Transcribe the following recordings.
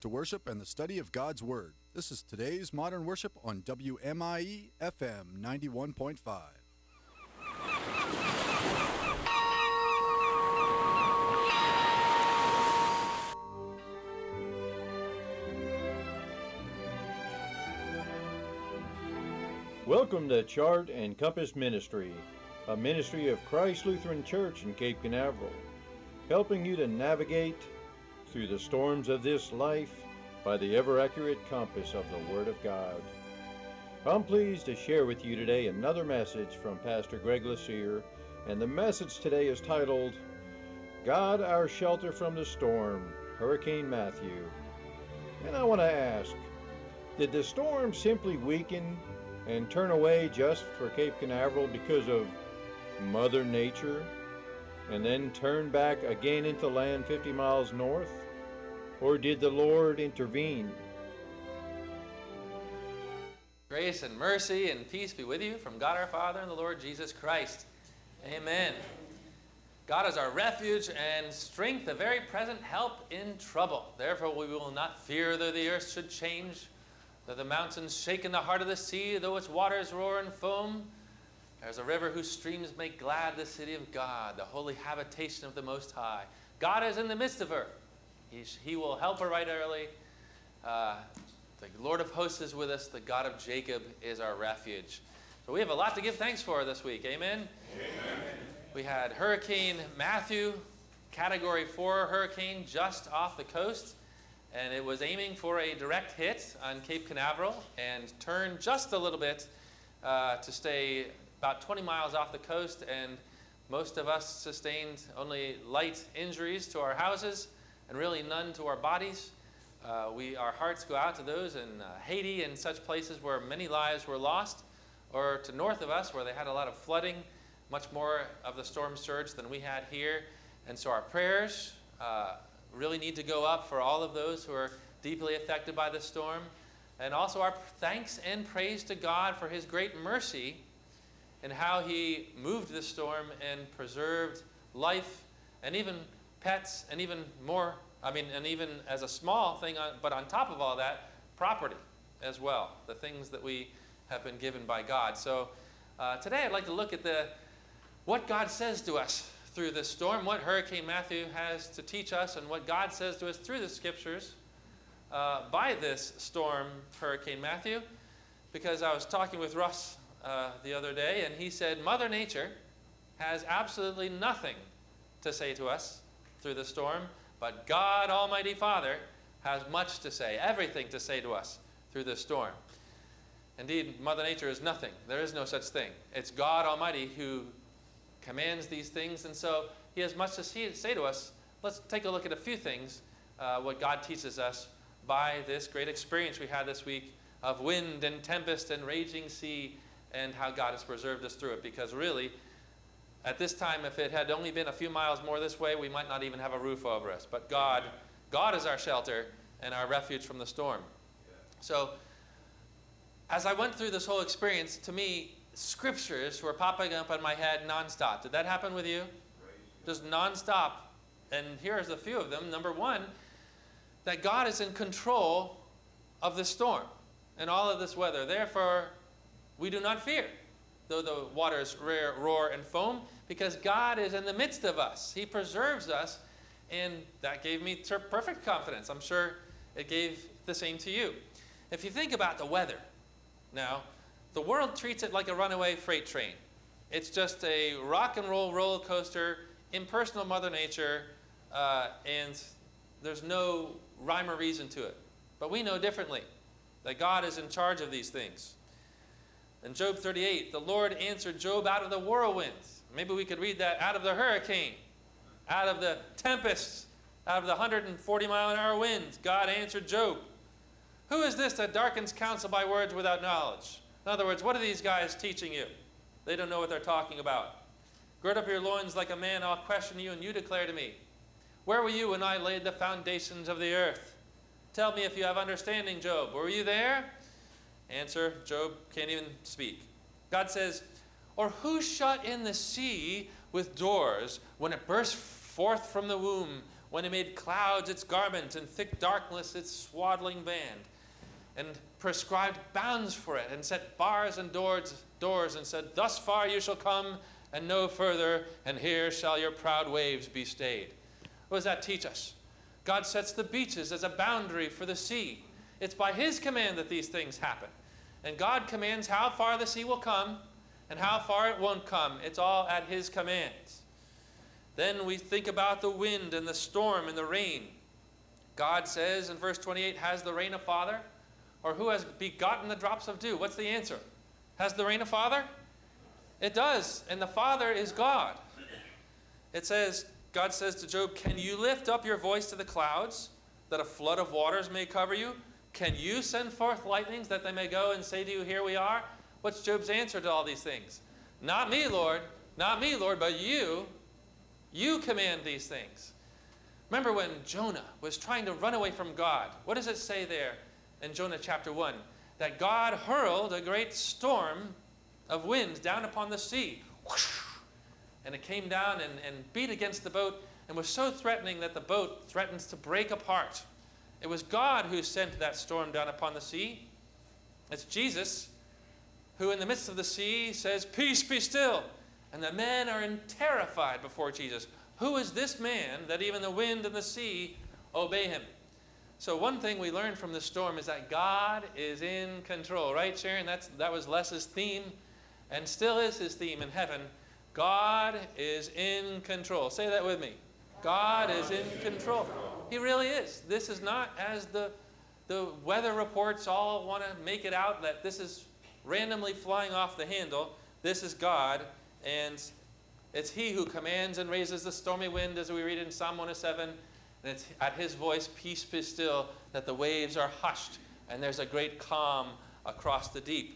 to worship and the study of God's Word. This is today's Modern Worship on WMIE FM 91.5. Welcome to Chart and Compass Ministry, a ministry of Christ Lutheran Church in Cape Canaveral, helping you to navigate through the storms of this life by the ever-accurate compass of the Word of God. I'm pleased to share with you today another message from Pastor Greg Lassere, and the message today is titled, God Our Shelter from the Storm, Hurricane Matthew. And I want to ask, did the storm simply weaken and turn away just for Cape Canaveral because of Mother Nature, and then turn back again into land 50 miles north? Or did the Lord intervene? Grace and mercy and peace be with you from God our Father and the Lord Jesus Christ. Amen. God is our refuge and strength, a very present help in trouble. Therefore we will not fear though the earth should change, though the mountains shake in the heart of the sea, though its waters roar and foam. There's a river whose streams make glad the city of God, the holy habitation of the Most High. God is in the midst of her. He will help her right early. The Lord of hosts is with us. The God of Jacob is our refuge. So we have a lot to give thanks for this week. Amen? Amen. We had Hurricane Matthew, Category 4 hurricane just off the coast. And it was aiming for a direct hit on Cape Canaveral and turned just a little bit to stay about 20 miles off the coast. And most of us sustained only light injuries to our houses and really none to our bodies. Our hearts go out to those in Haiti and such places where many lives were lost, or to north of us where they had a lot of flooding, much more of the storm surge than we had here. And so our prayers really need to go up for all of those who are deeply affected by the storm. And also our thanks and praise to God for His great mercy and how He moved the storm and preserved life and even pets and even more, and even as a small thing, but on top of all that, property as well, the things that we have been given by God. So today I'd like to look at what God says to us through this storm, what Hurricane Matthew has to teach us, and what God says to us through the Scriptures by this storm, Hurricane Matthew. Because I was talking with Russ the other day, and he said Mother Nature has absolutely nothing to say to us through the storm, but God Almighty Father has much to say, everything to say to us through this storm. Indeed, Mother Nature is nothing. There is no such thing. It's God Almighty who commands these things, and so He has much to say to us. Let's take a look at a few things, what God teaches us by this great experience we had this week of wind and tempest and raging sea, and how God has preserved us through it. Because really, at this time, if it had only been a few miles more this way, we might not even have a roof over us. But God is our shelter and our refuge from the storm. So, as I went through this whole experience, to me, scriptures were popping up in my head nonstop. Did that happen with you? Just nonstop. And here's a few of them. Number one, that God is in control of the storm and all of this weather. Therefore, we do not fear, though the waters roar and foam, because God is in the midst of us. He preserves us, and that gave me perfect confidence. I'm sure it gave the same to you. If you think about the weather now, the world treats it like a runaway freight train. It's just a rock and roll roller coaster, impersonal Mother Nature, and there's no rhyme or reason to it. But we know differently, that God is in charge of these things. In Job 38, the Lord answered Job out of the whirlwinds. Maybe we could read that, out of the hurricane, out of the tempests, out of the 140-mile-an-hour winds. God answered Job. Who is this that darkens counsel by words without knowledge? In other words, what are these guys teaching you? They don't know what they're talking about. Gird up your loins like a man, I'll question you, and you declare to me. Where were you when I laid the foundations of the earth? Tell me if you have understanding, Job. Were you there? Answer, Job can't even speak. God says, or who shut in the sea with doors when it burst forth from the womb? when he made clouds its garment and thick darkness its swaddling band, and prescribed bounds for it, and set bars and doors, and said, thus far you shall come, and no further, and here shall your proud waves be stayed. What does that teach us? God sets the beaches as a boundary for the sea. It's by his command that these things happen. And God commands how far the sea will come and how far it won't come. It's all at his commands. Then we think about the wind and the storm and the rain. God says in verse 28, has the rain a father? Or who has begotten the drops of dew? What's the answer? Has the rain a father? It does, and the Father is God. It says, God says to Job, can you lift up your voice to the clouds, that a flood of waters may cover you? Can you send forth lightnings, that they may go and say to you, here we are? What's Job's answer to all these things? Not me, Lord, but you command these things. Remember when Jonah was trying to run away from God? What does it say there in Jonah chapter 1? That God hurled a great storm of wind down upon the sea. And it came down and beat against the boat and was so threatening that the boat threatens to break apart. It was God who sent that storm down upon the sea. It's Jesus who in the midst of the sea says, peace, be still. And the men are terrified before Jesus. Who is this man that even the wind and the sea obey him? So one thing we learned from the storm is that God is in control. Right, Sharon? That was Les's theme and still is his theme in heaven. God is in control. Say that with me. God is in control. He really is. This is not as the weather reports all want to make it out, that this is randomly flying off the handle. This is God, and it's he who commands and raises the stormy wind, as we read in Psalm 107. And it's at his voice, peace be still, that the waves are hushed, and there's a great calm across the deep.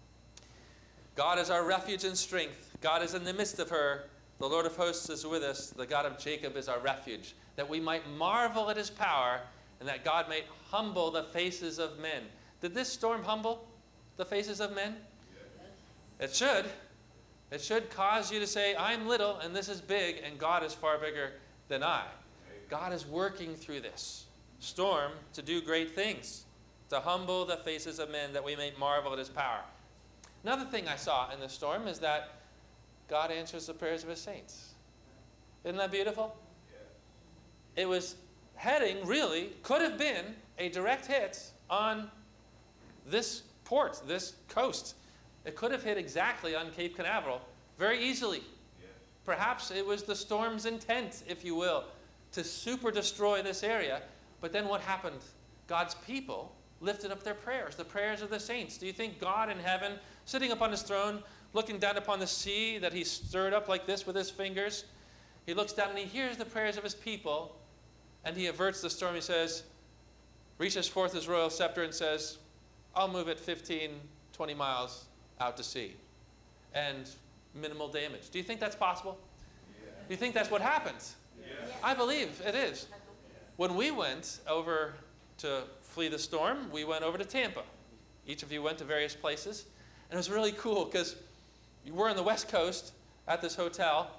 God is our refuge and strength. God is in the midst of her. The Lord of hosts is with us. The God of Jacob is our refuge, that we might marvel at his power, and that God might humble the faces of men. Did this storm humble the faces of men? Yes. It should. It should cause you to say, I'm little, and this is big, and God is far bigger than I. God is working through this storm to do great things, to humble the faces of men, that we may marvel at his power. Another thing I saw in the storm is that God answers the prayers of his saints. Isn't that beautiful? Yeah. It was heading, really, could have been a direct hit on this port, this coast. It could have hit exactly on Cape Canaveral very easily. Yeah. Perhaps it was the storm's intent, if you will, to super destroy this area. But then what happened? God's people lifted up their prayers, the prayers of the saints. Do you think God in heaven, sitting upon his throne, looking down upon the sea that he stirred up like this with his fingers, he looks down and he hears the prayers of his people, and he averts the storm. He says, reaches forth his royal scepter and says, I'll move it 15, 20 miles out to sea, and minimal damage. Do you think that's possible? Yeah. Do you think that's what happens? Yeah. I believe it is. When we went over to flee the storm, we went over to Tampa. Each of you went to various places, and it was really cool because we're on the West Coast at this hotel.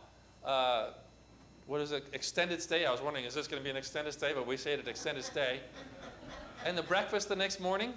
What is it? Extended stay? I was wondering, is this going to be an extended stay? But we say it an extended stay. And the breakfast the next morning,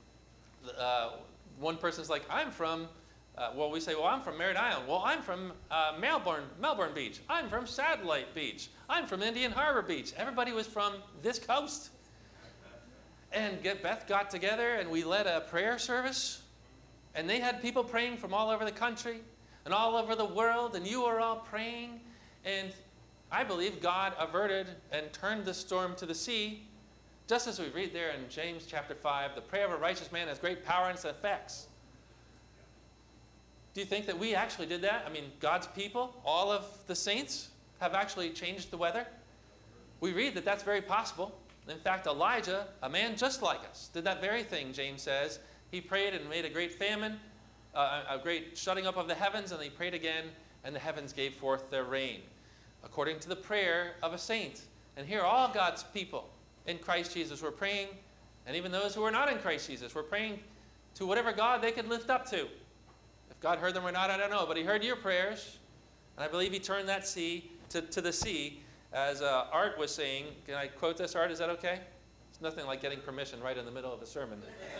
one person's like, I'm from, we say, well, I'm from Merritt Island. Well, I'm from Melbourne Beach. I'm from Satellite Beach. I'm from Indian Harbor Beach. Everybody was from this coast. And Beth got together and we led a prayer service. And they had people praying from all over the country and all over the world. And you were all praying. And I believe God averted and turned the storm to the sea. Just as we read there in James chapter 5, the prayer of a righteous man has great power and its effects. Do you think that we actually did that? I mean, God's people, all of the saints, have actually changed the weather? We read that that's very possible. In fact, Elijah, a man just like us, did that very thing, James says. He prayed and made a great famine, a great shutting up of the heavens, and he prayed again, and the heavens gave forth their rain, according to the prayer of a saint. And here all God's people in Christ Jesus were praying, and even those who were not in Christ Jesus were praying to whatever God they could lift up to. If God heard them or not, I don't know, but he heard your prayers, and I believe he turned that sea to the sea As Art was saying, can I quote this, Art? Is that okay? It's nothing like getting permission right in the middle of a sermon.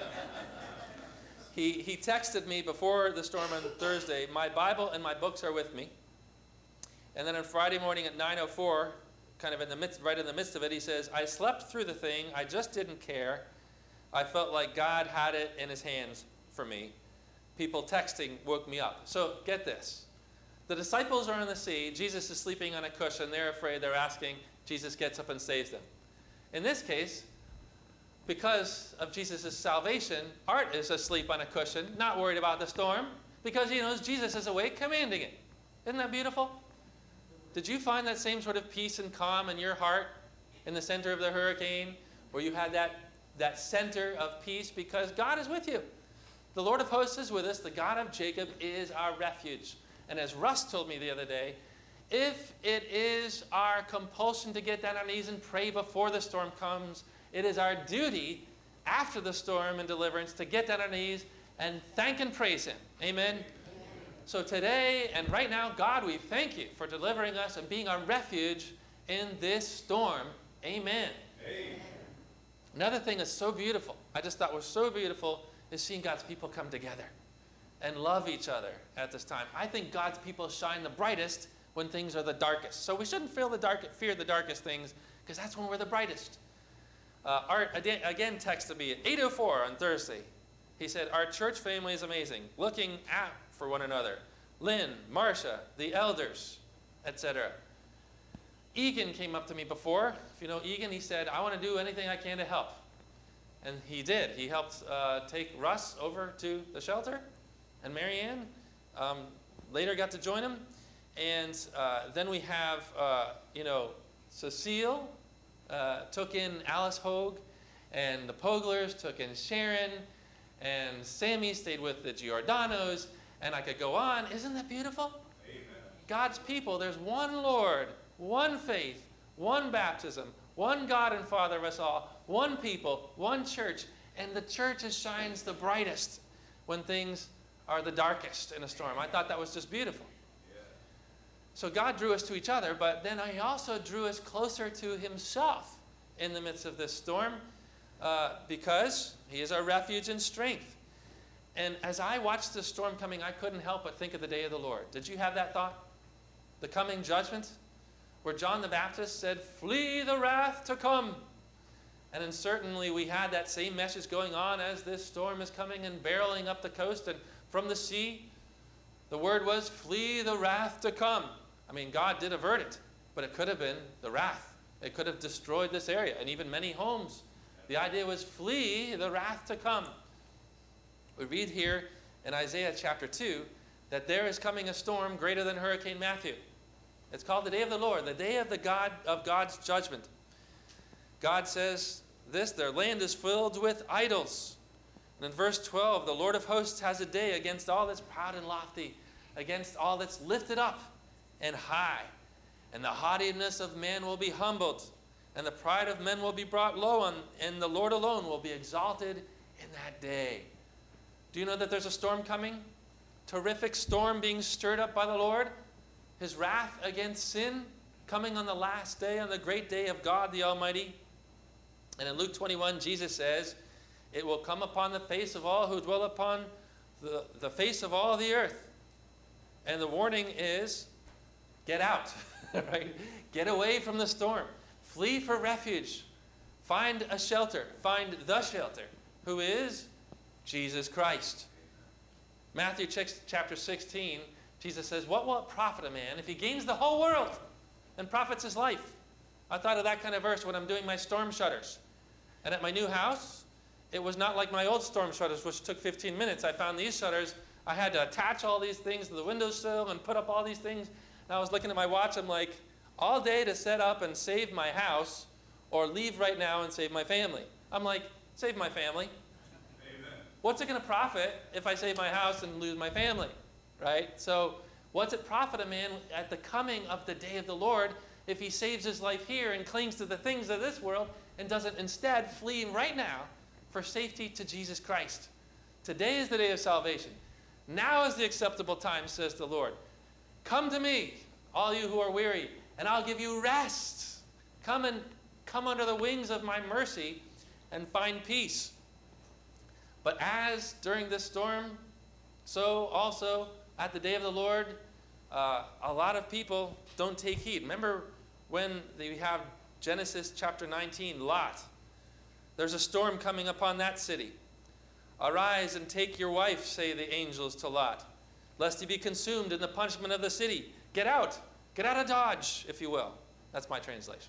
He texted me before the storm on Thursday, "My Bible and my books are with me." And then on Friday morning at 9:04, kind of right in the midst of it, he says, "I slept through the thing. I just didn't care. I felt like God had it in his hands for me. People texting woke me up." So get this. The disciples are on the sea. Jesus is sleeping on a cushion. They're afraid. They're asking. Jesus gets up and saves them. In this case, because of Jesus' salvation, Art is asleep on a cushion, not worried about the storm, because he knows Jesus is awake, commanding it. Isn't that beautiful? Did you find that same sort of peace and calm in your heart in the center of the hurricane, where you had that center of peace because God is with you? The Lord of hosts is with us. The God of Jacob is our refuge. And as Russ told me the other day, if it is our compulsion to get down on our knees and pray before the storm comes, it is our duty after the storm and deliverance to get down on our knees and thank and praise him. Amen? So today and right now, God, we thank you for delivering us and being our refuge in this storm. Amen. Amen. Another thing that's so beautiful, I just thought was so beautiful, is seeing God's people come together and love each other at this time. I think God's people shine the brightest when things are the darkest. So we shouldn't fear the darkest things, because that's when we're the brightest. Art again texted me at 8:04 on Thursday. He said, "Our church family is amazing, looking out for one another. Lynn, Marcia, the elders, etc." Egan came up to me before. If you know Egan, he said, "I want to do anything I can to help." And he did. He helped take Russ over to the shelter. And Marianne later got to join him. And then we have, Cecile took in Alice Hogue, and the Poglers took in Sharon, and Sammy stayed with the Giordanos, and I could go on. Isn't that beautiful? Amen. God's people, there's one Lord, one faith, one baptism, one God and Father of us all, one people, one church, and the church shines the brightest when things are the darkest in a storm. I thought that was just beautiful. Yeah. So God drew us to each other, but then he also drew us closer to himself in the midst of this storm, because he is our refuge and strength. And as I watched the storm coming, I couldn't help but think of the day of the Lord. Did you have that thought? The coming judgment, where John the Baptist said, "Flee the wrath to come." And then certainly we had that same message going on as this storm is coming and barreling up the coast, and from the sea, the word was, "Flee the wrath to come." I mean, God did avert it, but it could have been the wrath. It could have destroyed this area and even many homes. The idea was, flee the wrath to come. We read here in Isaiah chapter 2 that there is coming a storm greater than Hurricane Matthew. It's called the day of the Lord, the day of God's judgment. God says this, "Their land is filled with idols." And in verse 12, the Lord of hosts has a day against all that's proud and lofty, against all that's lifted up and high. And the haughtiness of man will be humbled, and the pride of men will be brought low, and the Lord alone will be exalted in that day. Do you know that there's a storm coming? Terrific storm being stirred up by the Lord. His wrath against sin coming on the last day, on the great day of God the Almighty. And in Luke 21, Jesus says, "It will come upon the face of all who dwell upon the face of all the earth." And the warning is, get out, right? Get away from the storm. Flee for refuge. Find a shelter. Find the shelter, who is Jesus Christ. Matthew chapter 16, Jesus says, "What will it profit a man if he gains the whole world and profits his life?" I thought of that kind of verse when I'm doing my storm shutters. And at my new house, it was not like my old storm shutters, which took 15 minutes. I found these shutters. I had to attach all these things to the windowsill and put up all these things. And I was looking at my watch. I'm like, all day to set up and save my house, or leave right now and save my family. I'm like, save my family. Amen. What's it going to profit if I save my house and lose my family, right? So what's it profit a man at the coming of the day of the Lord if he saves his life here and clings to the things of this world and doesn't instead flee right now for safety to Jesus Christ? Today is the day of salvation. Now is the acceptable time, says the Lord. Come to me, all you who are weary and I'll give you rest. Come under the wings of my mercy and find peace. But as during this storm, so also at the day of the Lord, a lot of people don't take heed. Remember when we have Genesis chapter 19, Lot. There's a storm coming upon that city. Arise and take your wife, say the angels to Lot, lest he be consumed in the punishment of the city. Get out of Dodge, if you will. That's my translation.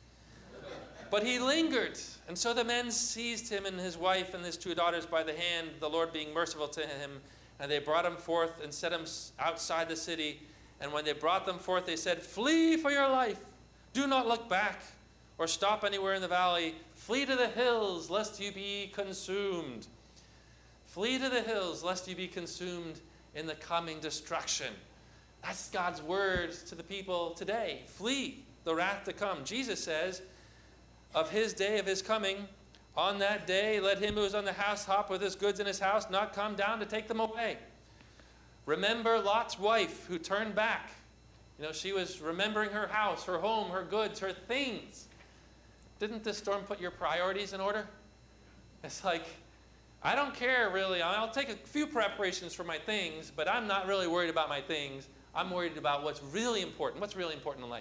But he lingered, and so the men seized him and his wife and his 2 daughters by the hand, the Lord being merciful to him, and they brought him forth and set him outside the city. And when they brought them forth, they said, flee for your life. Do not look back or stop anywhere in the valley. Flee to the hills, lest you be consumed. Flee to the hills, lest you be consumed in the coming destruction. That's God's words to the people today. Flee the wrath to come. Jesus says, of his day of his coming, on that day, let him who is on the housetop with his goods in his house not come down to take them away. Remember Lot's wife who turned back. She was remembering her house, her home, her goods, her things. Didn't this storm put your priorities in order? It's like, I don't care really. I'll take a few preparations for my things, but I'm not really worried about my things. I'm worried about what's really important. What's really important in life?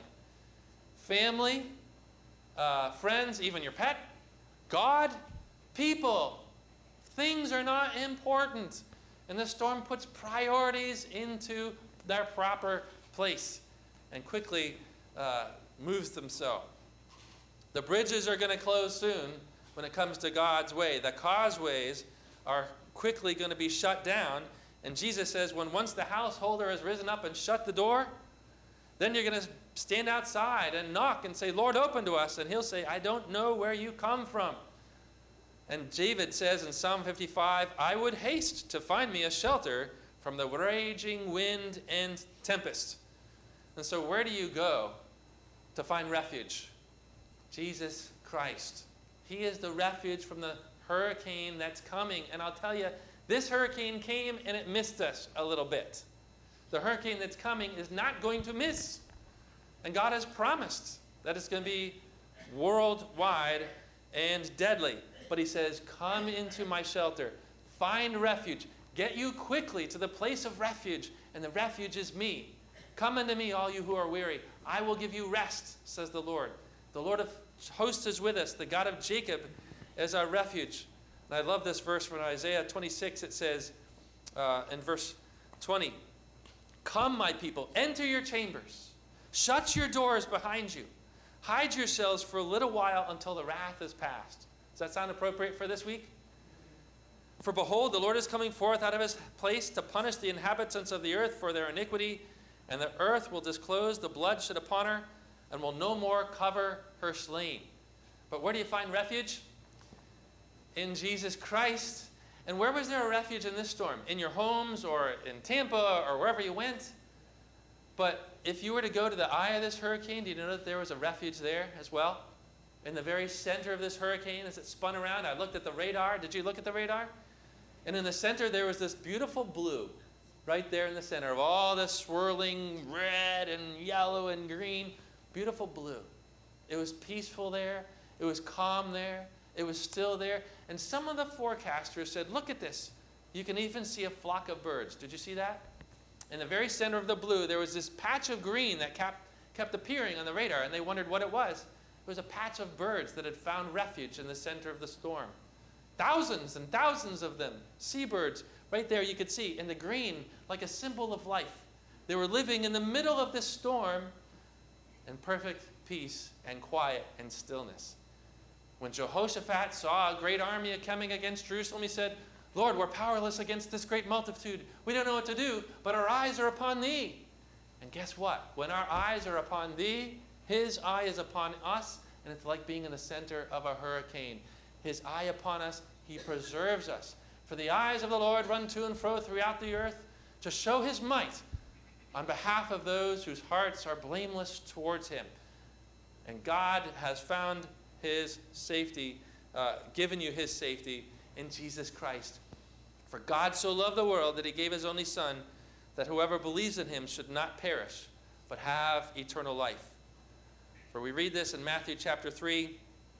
Family, friends, even your pet, God, people. Things are not important. And the storm puts priorities into their proper place and quickly moves them so. The bridges are going to close soon when it comes to God's way. The causeways are quickly going to be shut down. And Jesus says, once the householder has risen up and shut the door, then you're going to stand outside and knock and say, Lord, open to us. And he'll say, I don't know where you come from. And David says in Psalm 55, I would haste to find me a shelter from the raging wind and tempest. And so where do you go to find refuge? Jesus Christ. He is the refuge from the hurricane that's coming. And I'll tell you, this hurricane came and it missed us a little bit. The hurricane that's coming is not going to miss. And God has promised that it's going to be worldwide and deadly. But he says, come into my shelter. Find refuge. Get you quickly to the place of refuge. And the refuge is me. Come unto me, all you who are weary. I will give you rest, says the Lord. The Lord of hosts is with us. The God of Jacob is our refuge. And I love this verse from Isaiah 26. It says in verse 20, come, my people, enter your chambers. Shut your doors behind you. Hide yourselves for a little while until the wrath is past. Does that sound appropriate for this week? For behold, the Lord is coming forth out of his place to punish the inhabitants of the earth for their iniquity, and the earth will disclose the blood shed upon her, and will no more cover her slain. But where do you find refuge? In Jesus Christ. And where was there a refuge in this storm? In your homes or in Tampa or wherever you went? But if you were to go to the eye of this hurricane, do you know that there was a refuge there as well? In the very center of this hurricane as it spun around, I looked at the radar. Did you look at the radar? And in the center there was this beautiful blue right there in the center of all this swirling red and yellow and green. Beautiful blue. It was peaceful there. It was calm there. It was still there. And some of the forecasters said, look at this. You can even see a flock of birds. Did you see that? In the very center of the blue, there was this patch of green that kept appearing on the radar, and they wondered what it was. It was a patch of birds that had found refuge in the center of the storm. Thousands and thousands of them, seabirds, right there you could see in the green, like a symbol of life. They were living in the middle of this storm in perfect peace and quiet and stillness. When Jehoshaphat saw a great army coming against Jerusalem, he said, Lord, we're powerless against this great multitude. We don't know what to do, but our eyes are upon thee. And guess what? When our eyes are upon thee, his eye is upon us, and it's like being in the center of a hurricane. His eye upon us, he preserves us. For the eyes of the Lord run to and fro throughout the earth to show his might on behalf of those whose hearts are blameless towards him. And God has found his safety, given you his safety in Jesus Christ. For God so loved the world that he gave his only Son, that whoever believes in him should not perish, but have eternal life. For we read this in Matthew chapter 3.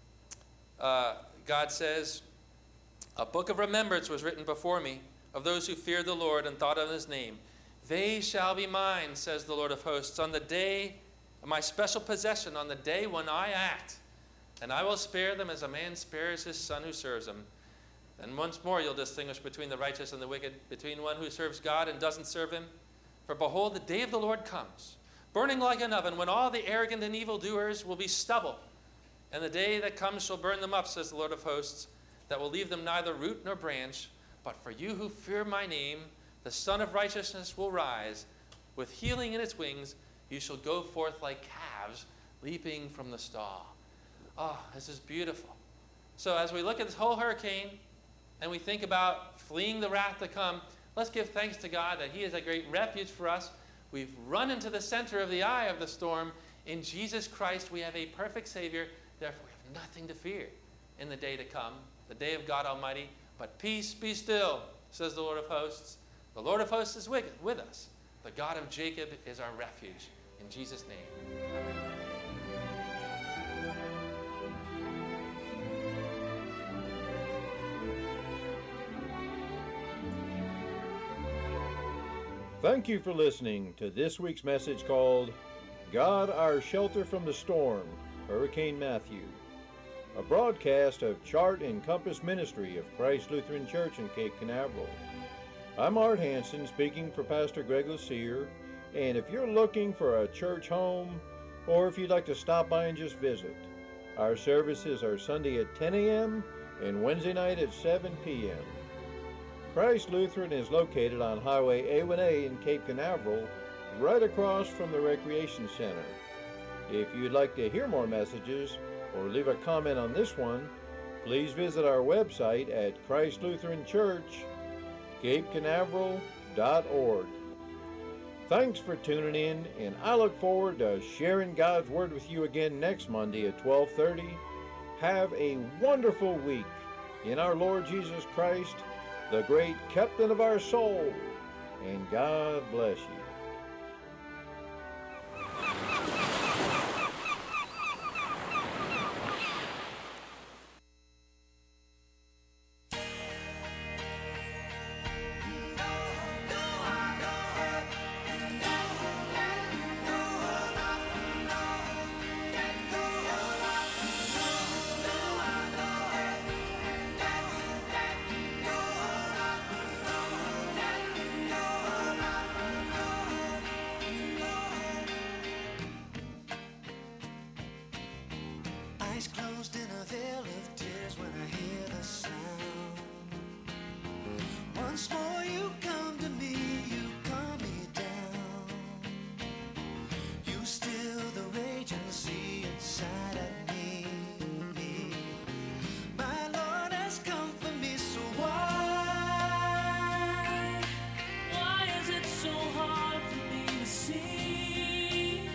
God says, "A book of remembrance was written before me of those who feared the Lord and thought on his name. They shall be mine, says the Lord of hosts, on the day of my special possession, on the day when I act. And I will spare them as a man spares his son who serves him. Then once more you'll distinguish between the righteous and the wicked, between one who serves God and doesn't serve him. For behold, the day of the Lord comes, burning like an oven, when all the arrogant and evildoers will be stubble. And the day that comes shall burn them up, says the Lord of hosts, that will leave them neither root nor branch. But for you who fear my name, the Son of Righteousness will rise. With healing in its wings, you shall go forth like calves leaping from the stall." Oh, this is beautiful. So as we look at this whole hurricane and we think about fleeing the wrath to come, let's give thanks to God that he is a great refuge for us. We've run into the center of the eye of the storm. In Jesus Christ, we have a perfect Savior. Therefore, we have nothing to fear in the day to come, the day of God Almighty. But peace, be still, says the Lord of hosts. The Lord of hosts is with us. The God of Jacob is our refuge. In Jesus' name, amen. Thank you for listening to this week's message called God Our Shelter from the Storm, Hurricane Matthew, a broadcast of Chart and Compass Ministry of Christ Lutheran Church in Cape Canaveral. I'm Art Hansen speaking for Pastor Greg Lucier, and if you're looking for a church home or if you'd like to stop by and just visit, our services are Sunday at 10 a.m. and Wednesday night at 7 p.m. Christ Lutheran is located on Highway A1A in Cape Canaveral, right across from the Recreation Center. If you'd like to hear more messages or leave a comment on this one, please visit our website at Christ Lutheran Church, CapeCanaveral.org. Thanks for tuning in, and I look forward to sharing God's Word with you again next Monday at 12:30. Have a wonderful week in our Lord Jesus Christ, the great captain of our soul, and God bless you. Eyes closed in a veil of tears when I hear the sound. Once more you come to me, you calm me down. You still the raging sea inside of me. My Lord has come for me, so why is it so hard for me to see?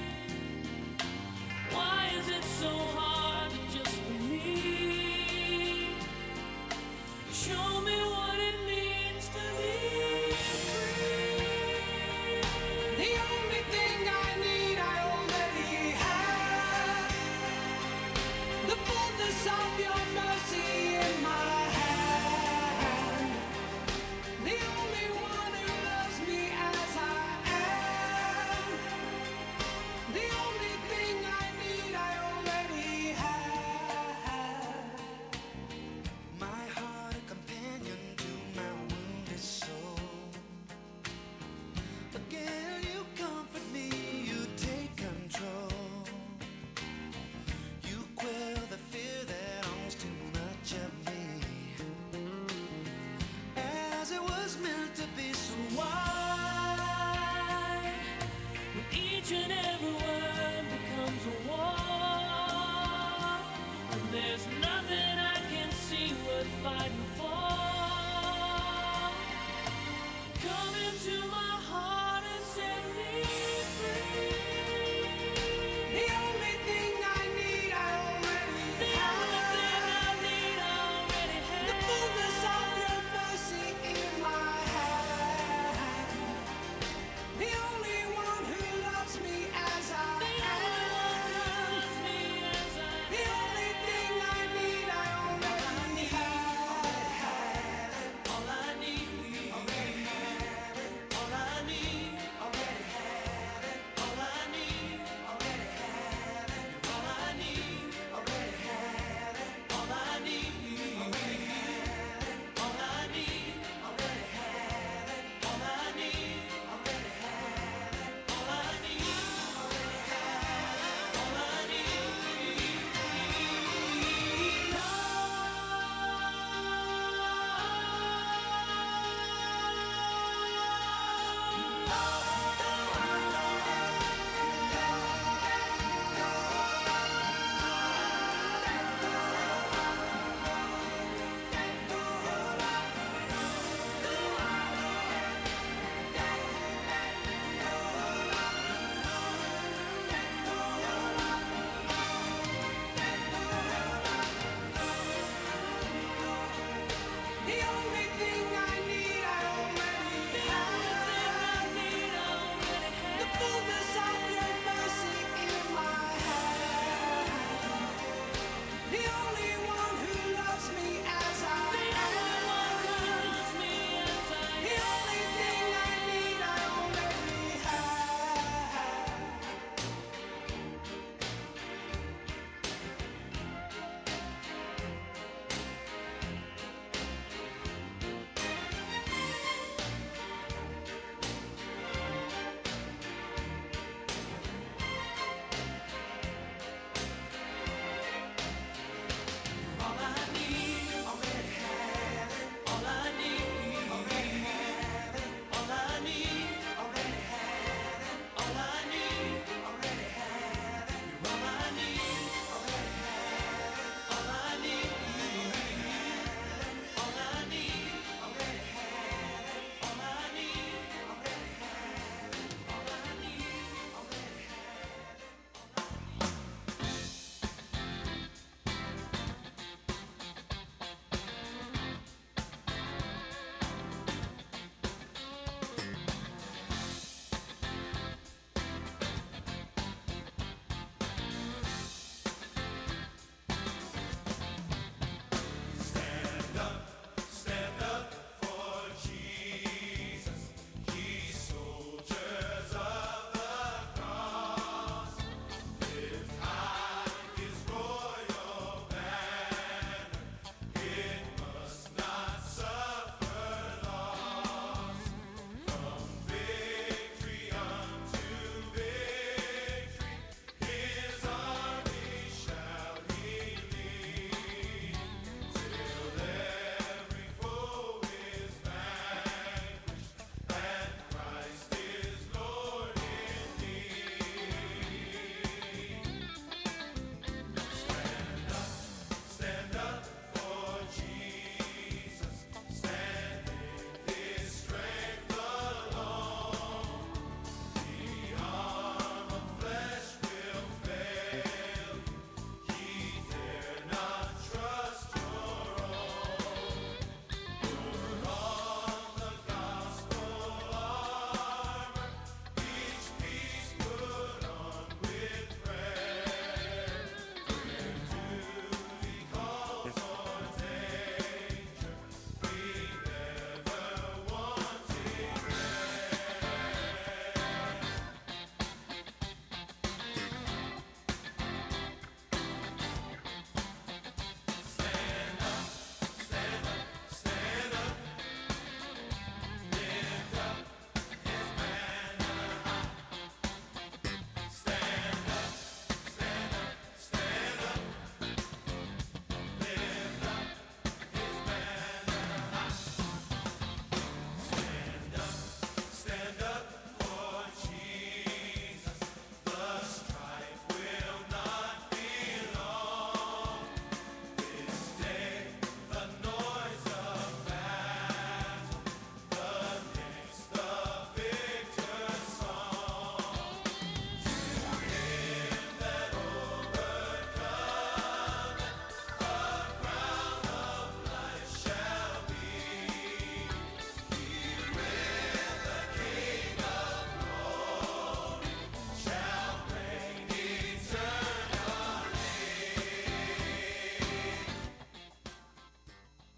Why is it so hard to just believe? Show me what it means to be free. The only thing I need I already have. The fullness of your mercy in my hand. The only one who loves me as I am. The only thing I need I already have. My heart a companion to my wounded soul. Again you comfort me, you take control. You quell the fear that owns too much of me. As it was meant to be, so why